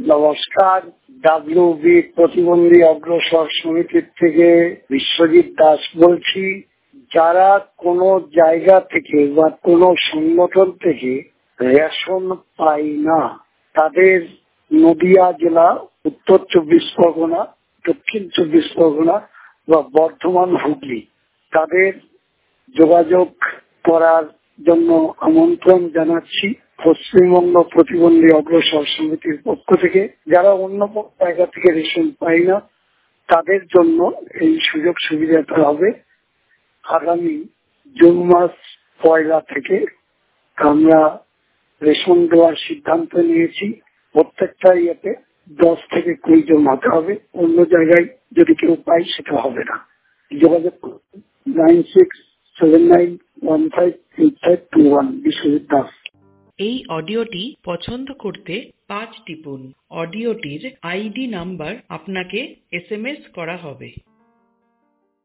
নমস্কার। ডাব্লিউবি প্রতিবন্ধী অগ্রসর সমিতির থেকে বিশ্বজিৎ দাস বলছি। যারা কোনো জায়গা থেকে বা কোনো সংগঠন থেকে রেশন পায় না, তাদের নদিয়া জেলা, উত্তর 24 পরগনা, দক্ষিণ 24 পরগনা বা বর্ধমান, হুগলি, তাদের যোগাযোগ করার জন্য আমন্ত্রণ জানাচ্ছি পশ্চিমবঙ্গ প্রতিবন্ধী অগ্রসর সমিতির পক্ষ থেকে। যারা অন্য জায়গা থেকে রেশন পায় না, তাদের জন্য এই সুযোগ সুবিধাটা হবে আগামী জুন মাস 1 থেকে আমরা রেশন দেওয়ার সিদ্ধান্ত নিয়েছি। প্রত্যেকটা ইয়েতে 10 থেকে 20 জন হতে হবে। অন্য জায়গায় যদি কেউ পাই সেটা হবে না। যোগাযোগ 9679158521 বিশ্বজিৎ দাস। এই অডিওটি পছন্দ করতে 5 টিপুন। অডিওটির আইডি নাম্বার আপনাকে SMS করা হবে।